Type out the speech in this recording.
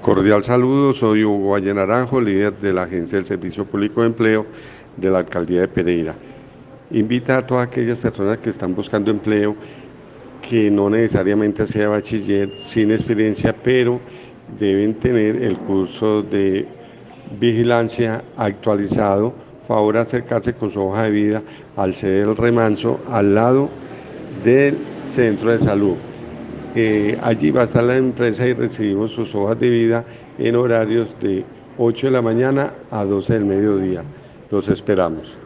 Cordial saludo, soy Hugo Valle Naranjo, líder de la Agencia del Servicio Público de Empleo de la Alcaldía de Pereira. Invita a todas aquellas personas que están buscando empleo, que no necesariamente sea bachiller, sin experiencia, pero deben tener el curso de vigilancia actualizado. Favor acercarse con su hoja de vida al sede del Remanso, al lado del centro de salud. Allí va a estar la empresa y recibimos sus hojas de vida en horarios de 8 de la mañana a 12 del mediodía. Los esperamos.